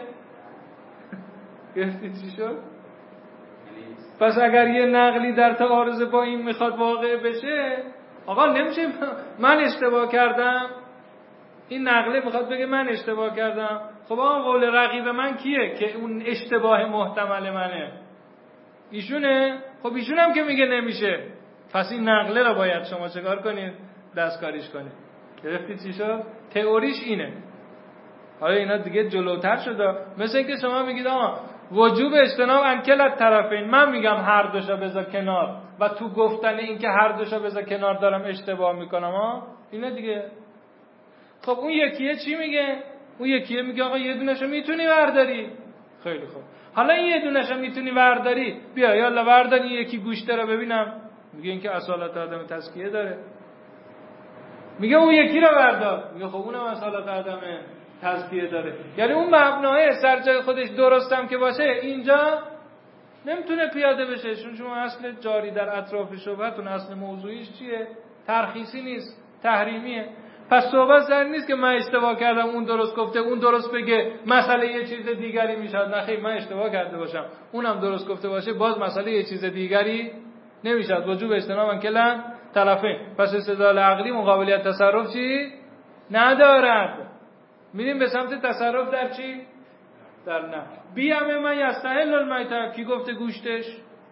A: گرفتی چی شد؟ پس اگر یه نقلی در تعارض با این میخواد واقع بشه، آقا نمیشه من اشتباه کردم، این نقله میخواد بگه من اشتباه کردم. خب آقا قول رقیب من کیه که اون اشتباه محتمل منه؟ ایشونه. خب ایشون هم که میگه نمیشه، پس این نقله رو باید شما چکار کنید؟ دستکاریش کنید. گرفتی چی شد؟ تئوریش اینه. حالا اینا دیگه جلوتر شده. مثل اینکه شما میگید آقا وجوب اجتناب عن کلا الطرفین، من میگم هر دوشا بذار کنار و تو گفتن این که هر دوشا بذار کنار دارم اشتباه میکنم. ها اینه دیگه. خب اون یکیه چی میگه؟ اون یکیه میگه آقا یه دونشو میتونی برداری. خیلی خوب، حالا این یه دونشو میتونی برداری، بیا یالا برداری یکی گوشته رو ببینم. میگه این که اصالت عدم تزکیه داره. میگه اون یکی رو بردار. میگه خب اونم اصالت عدم تزکیه داره. یعنی اون مبنای سر جای خودش درستم که باشه اینجا نمیتونه پیاده بشه، چون شما اصل جاری در اطراف شبهتون اصل موضوعیش چیه؟ ترخیصی نیست، تحریمیه. پس صحبت سر نیست که من اشتباه کردم اون درست گفته، اون درست بگه مسئله یه چیز دیگری میشد. نه خیر، من اشتباه کرده باشم اونم درست گفته باشه باز مسئله یه چیز دیگری نمیشد. وجوب اجتناب عن کلا الطرفین. پس استدلال عقلی مقابلیت تصرف چی ندارد. میریم به سمت تصرف در چی؟ در نه. بی ام من یستحل المیته، کی گفته گوشتش؟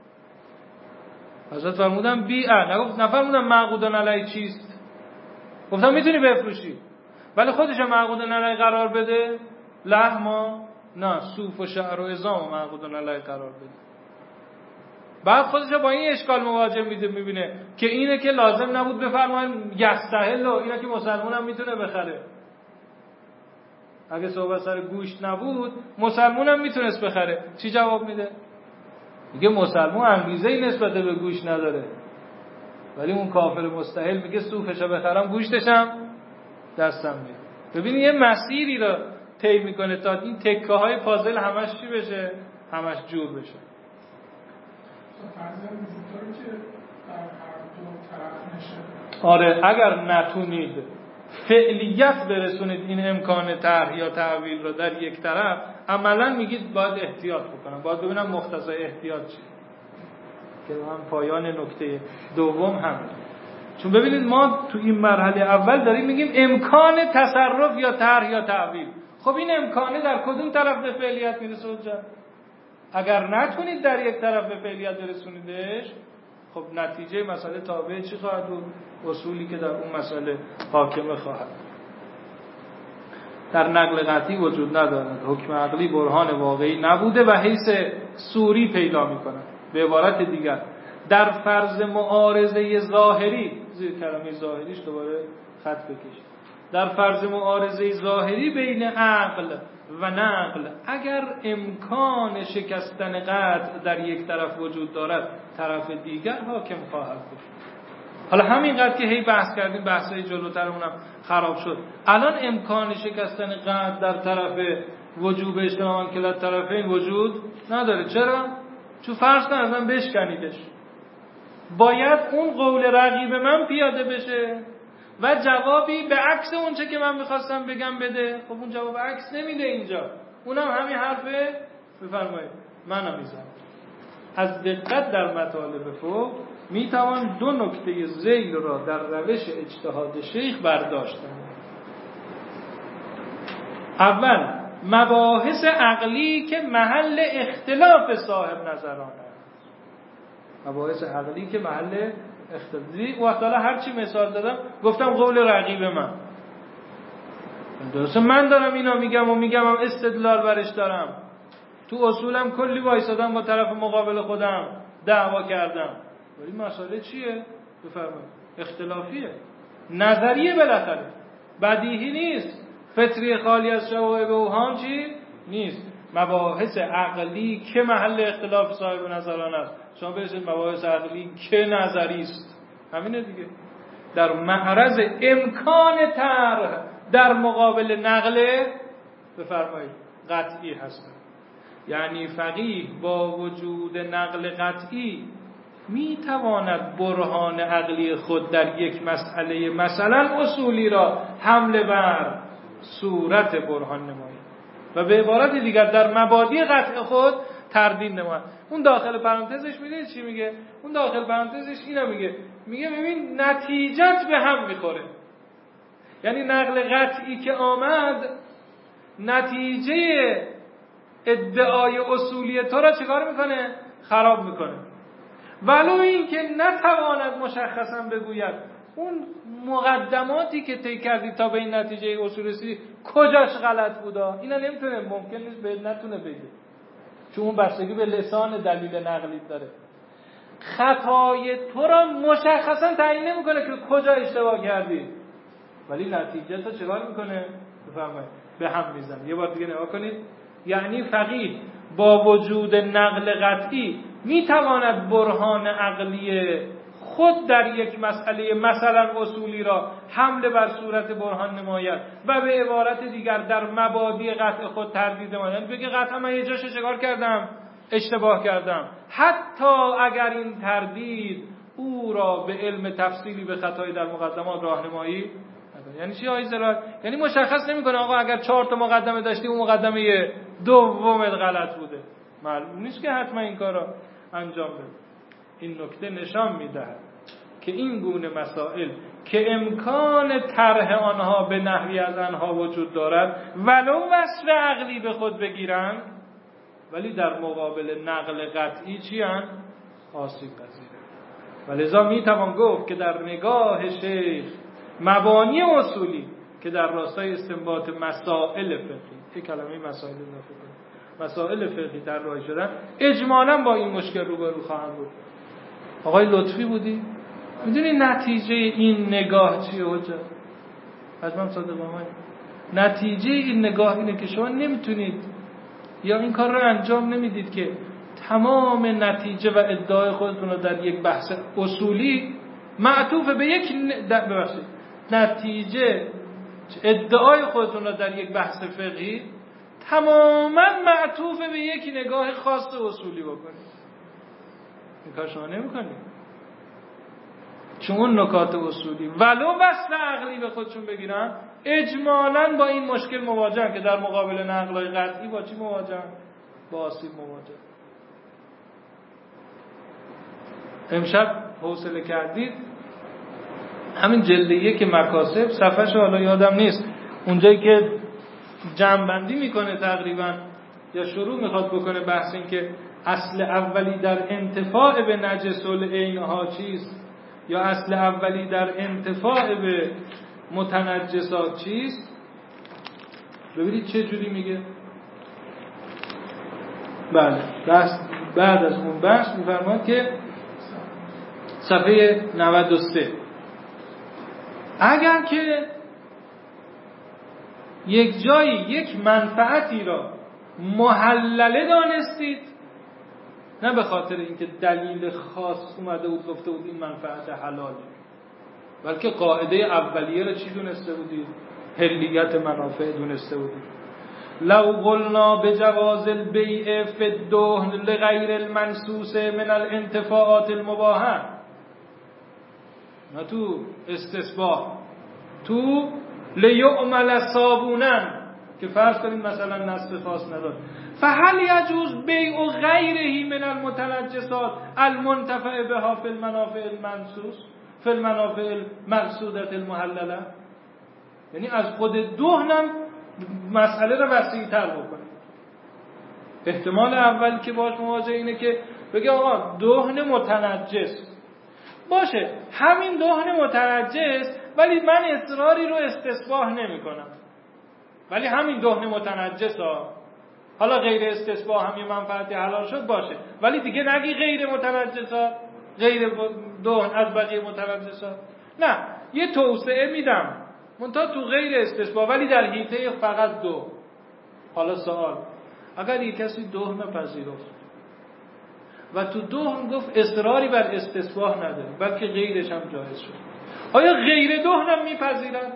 A: حضرت فرمودن بی ا، نگفت نفرمودن معقودن علی چیست، گفتم میتونی بفروشی ولی خودش معقودن علی قرار بده. لحما نه، صوف و شعر و عظام معقودن علی قرار بده. بعد خودش با این اشکال مواجه میده، میبینه که اینه که لازم نبود بفرماین یستحل، اینه که مسلمان هم میتونه بخره. اگه صحبت سر گوشت نبود مسلمان هم میتونست بخره. چی جواب میده؟ میگه مسلمان انگیزه‌ای نسبت به گوشت نداره، ولی اون کافر مستحل میگه صوفشو بخرم گوشتشم دستم میاد. ببینید یه مسیری رو طی میکنه تا این تکه های پازل همش چی بشه؟ همش جور بشه. آره اگر نتونید فعلیت برسونید این امکان طرح یا تعویل رو در یک طرف، عملا میگید باید احتیاط بکنم، باید ببینم مقتضای احتیاط چی، که هم پایان نکته دوم هم. چون ببینید ما تو این مرحله اول داریم میگیم امکان تصرف یا طرح یا تعویل. خب این امکانه در کدوم طرف به فعلیت میرسه؟ اگر نتونید در یک طرف به فعلیت برسونیدش، خب نتیجه مسئله تابع چی خواهد بود؟ اصولی که در اون مسئله حاکم خواهد. در نقل قطعی وجود ندارد، حکم عقلی برهان واقعی نبوده و حیث سوری پیدا میکنه. به عبارت دیگر در فرض معارضه ظاهری، زیر کلمه ظاهریش دوباره خط بکشید. در فرض معارضه ظاهری بین عقل و نقل اگر امکان شکستن قطع در یک طرف وجود دارد، طرف دیگر حاکم خواهد بود. حالا همینقدر که هی بحث کردیم، بحثای جلوترمونم خراب شد. الان امکان شکستن قطع در طرف وجوب اجتماع کلا طرفین وجود نداره. چرا؟ چون فرض کن اصلا بشکنیدش، باید اون قول رقیب من پیاده بشه و جوابی به عکس اون چه که من میخواستم بگم بده. خب اون جواب عکس نمیده اینجا، اونم همین حرفه. بفرمایید منم میزنم. از دقت در مطالب فوق میتوان دو نکته ذیل را در روش اجتهاد شیخ برداشتن. اول مباحث عقلی که محل اختلاف صاحب نظران است. مباحث عقلی که محل اختلاف. وقت حالا هرچی مثال دادم گفتم قول رقیب من، درسته من دارم اینا میگم و میگم هم استدلال برش دارم، تو اصولم کلی وایسادم با طرف مقابل خودم دعوا کردم، ولی مسئله چیه؟ بفرمایید اختلافیه، نظریه، بالاخره بدیهی نیست، فطری خالی از شوائب و اوهام چی نیست. مباحث عقلی که محل اختلاف صاحب نظران است، شما برسید مباحث عقلی که نظری است، همینه دیگه، در معرض امکان طرح در مقابل نقل بفرمایید قطعی هستند. یعنی فقیه با وجود نقل قطعی می تواند برهان عقلی خود در یک مسئله مثلا اصولی را حمله بر صورت برهان نماید و به عبارت دیگر در مبادی قطع خود تردید نماید. اون داخل پرانتزش میدونید چی میگه؟ اون داخل پرانتزش اینا میگه، میگه ببین نتیجت به هم میخوره. یعنی نقل قطعی که آمد نتیجه ادعای اصولی تو را چکار میکنه؟ خراب میکنه. ولو این که نتواند مشخصا بگوید اون مقدماتی که طی کردی تا به این نتیجه اصول رسیدی کجاش غلط بودا، اینا نمیتونه، ممکن نیست به نتونه بگه، چون اون بستگی به لسان دلیل نقلی داره. خطای تو را مشخصا تعیین نمیکنه که کجا اشتباه کردی، ولی نتیجه تو چکار میکنه؟ بفرمایید به هم میزنه. یه بار دیگه نگاه کنید. یعنی فقیه با وجود نقل قطعی میتواند برهان عقلی خود در یک مسئله مثلا اصولی را حمله بر صورت برهان نماید و به عبارت دیگر در مبادی قطع خود تردید نماید. یعنی بگه قطعا من یه جاشو چکار کردم؟ اشتباه کردم، حتی اگر این تردید او را به علم تفصیلی به خطای در مقدمات راهنمایی نداره. یعنی چی آیه زلال؟ یعنی مشخص نمیکنه آقا اگر چهار تا مقدمه داشتی اون مقدمه دومت غلط بوده، معلوم نیست که حتما این کارا انجام بده. این نکته نشان میدهد که این گونه مسائل که امکان طرح آنها به نحوی از آنها وجود دارد ولو وصف عقلی به خود بگیرند، ولی در مقابل نقل قطعی چی هستند؟ آسیب پذیرند. ولذا میتوان گفت که در نگاه شیخ مبانی اصولی که در راستای استنباط مسائل فقهی، یک کلمه مسائل اضافه کنیم، مسائل فقهی در راه شدن، اجمالاً با این مشکل روبرو خواهند بود. آقای لطفی بودی؟ میدونی نتیجه این نگاه چیه حجت؟ حجمم صادقانه نتیجه این نگاه اینه که شما نمیتونید یا این کار رو انجام نمیدید که تمام نتیجه و ادعای خودتون رو در یک بحث اصولی معطوف به یک ببخشید نتیجه ادعای خودتون رو در یک بحث فقهی تماما معطوف به یک نگاه خاص اصولی بکنید. این کار شما نمیکنید، چون اون نکات اصولی ولو وصف عقلی به خودشون بگیرن اجمالاً با این مشکل مواجهن که در مقابل نقل‌های قطعی با چی مواجهن؟ با آسیب مواجهن. امشب حوصله کردید همین جلد یک مکاسب صفحه‌ش حالا یادم نیست، اونجایی که جمع‌بندی میکنه تقریبا یا شروع میخواد بکنه بحث این که اصل اولی در انتفاع به نجس العین‌ها چیست یا اصل اولی در انتفاع به متنجسات چیست. ببینید چه جوری میگه. بله بحث بعد از اون بحث میفرماید که صفحه نود و سه اگر که یک جایی یک منفعتی را محلله دانستید، نه به خاطر اینکه دلیل خاص اومده بود گفته بود این منفعت حلاله، بلکه قاعده اولیه را چی دونسته بودید؟ حلیت منافع دونسته بودید. لو قلنا بجواز البیع فی الدهن لغیر المنصوص من الانتفاعات المباحه، نه تو استصباح، تو لیعمل صابونن که فرض کنیم مثلا نصب خاص نداره، فهل یجوز بیع غیره من المتنجسات المنتفع بها فی المنافع المنصوص فی المنافع المقصودة المحلله؟ یعنی از خود دهنم مسئله رو وسیع‌تر بکنیم. احتمال اول که باش مواجه اینه که بگه آقا دهن متنجس باشه، همین دهن متنجس ولی من اصراری رو استصباح نمی کنم، ولی همین دهن متنجس ها، حالا غیر استصباح هم یه منفعتی حلال شد باشه، ولی دیگه نگی غیر متنجس ها، غیر دهن از بقیه متنجس ها، نه یه توسعه میدم منتها تو غیر استصباح ولی در حیطه فقط دو. حالا سوال، اگر یک کسی دهن پذیرفت و تو دهن گفت اصراری بر استصباح نداره بلکه غیرش هم جایز شد، آیا غیر دهن هم میپذیرن؟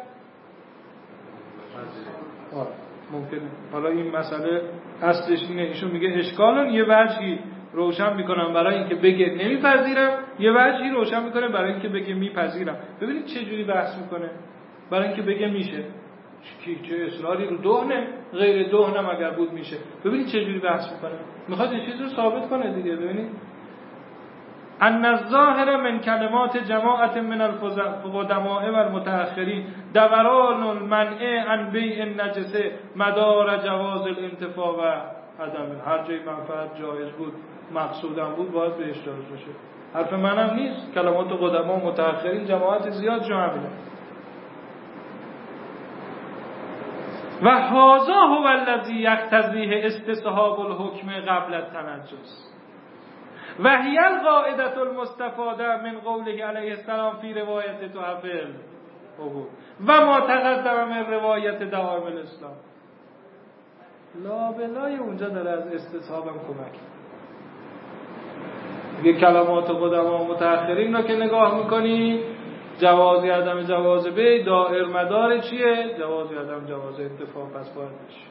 A: ممکنه. حالا این مسئله اصلش اینه، ایشون میگه اشکالون یه وجهی روشن میکنم برای اینکه بگه نمیپذیرم، یه وجهی روشن میکنه برای اینکه بگه میپذیرم. ببینید چه جوری بحث میکنه. برای اینکه بگه میشه، چه اصراری رو دهنه، غیر دهنم اگر بود میشه. ببینید چه جوری بحث میکنه، میخواد یه چیز رو ثابت کنه دیگه. ببینید ان الظاهر من کلمات جماعت من القدماء و المتأخرین دوران المنع عن بیع النجسه مدار جواز الانتفاع و عدم. هر جای منفعت جایز بود مقصودم بود باید بهش جایز بشه. حرف منم نیست، کلمات قدما و متأخرین جماعت زیاد جو همینه. و هذا هو الذی یقتضیه استصحاب الحکم قبل التنجس و هی القاعده المستفاده من قوله علیه السلام فی روایت تحفل و ما تقدم من روایت دوام الاسلام. لا بلای اونجا داره از استصحابم کمک. یه کلمات قدما و متأخرین رو که نگاه میکنی، جوازی عدم جواز بی دائر مدار چیه؟ جوازی عدم جواز انتفاع، پس باید بشه.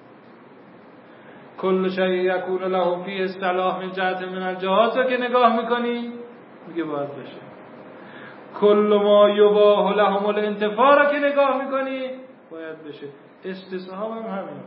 A: کل شیء یکون له فیه صلاح من جهت من الجهات رو که نگاه میکنی میگه باید بشه. کل ما یباح لهم الانتفاع رو که نگاه میکنی باید بشه. استصحاب هم همین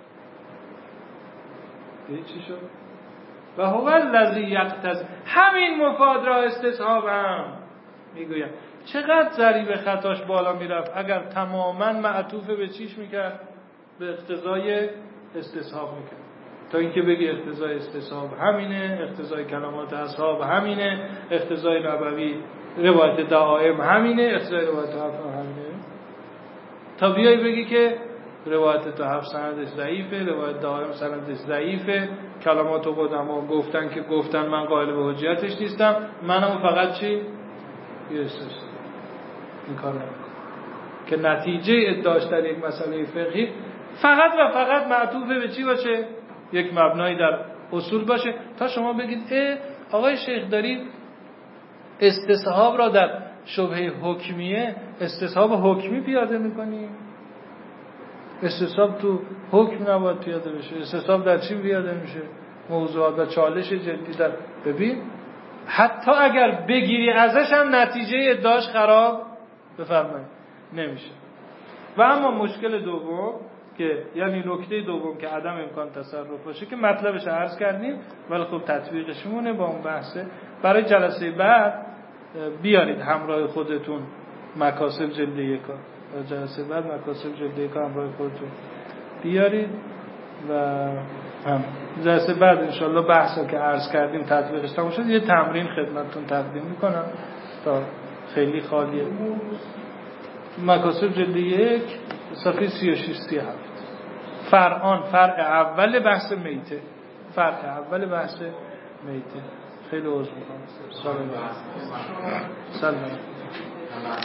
A: دیگه. چی شد؟ و هو الذی یقتضی، همین مفاد را استصحاب هم میگویم. چقدر ضریب خطاش بالا میرفت اگر تماما معطوف به چیش میکرد؟ به اقتضای استصحاب میکرد. تا اینکه بگی اقتضای استصحاب همینه، اقتضای کلمات اصحاب همینه، اقتضای نبوی روایت دائم همینه، اقتضای روایت تحف همینه، تا بیایی بگی که روایت تحف سندش ضعیفه، روایت دائم سندش ضعیفه، کلمات قدما گفتن که گفتن من قائل به حجیتش نیستم، منم فقط چی؟ یه استثناء. این کار نمیکنه که نتیجه ادعاش در یک مسئله فقهی فقط و فقط معطوف به چی باشه؟ یک مبنایی در اصول باشه. تا شما بگید اه آقای شیخ دارید استصحاب را در شبهه حکمیه استصحاب حکمی پیاده میکنی؟ استصحاب تو حکم نباید پیاده بشه. استصحاب در چی پیاده میشه؟ موضوعات و چالش جدی در. ببین حتی اگر بگیری ازش هم نتیجه ادعاش خراب بفرمایید نمیشه. و اما مشکل دوم که یعنی نکته دوم که عدم امکان تصرف باشه که مطلبش عرض کردیم ولی خب تطبیقش مونه با اون بحثه. برای جلسه بعد بیارید همراه خودتون مکاسب جلد یکا، جلسه بعد مکاسب جلد یکا همراه خودتون بیارید و هم جلسه بعد انشالله بحثا که عرض کردیم تطبیقش تموم شد یه تمرین خدمتتون تقدیم میکنم تا خیلی خالیه. مکاسب جلد یک صفحه سی و شش سی و هفت. فرعان، فرع اول بحث میته، فرع اول بحث میته. خیلی عذر میخوام. سلام. سلام.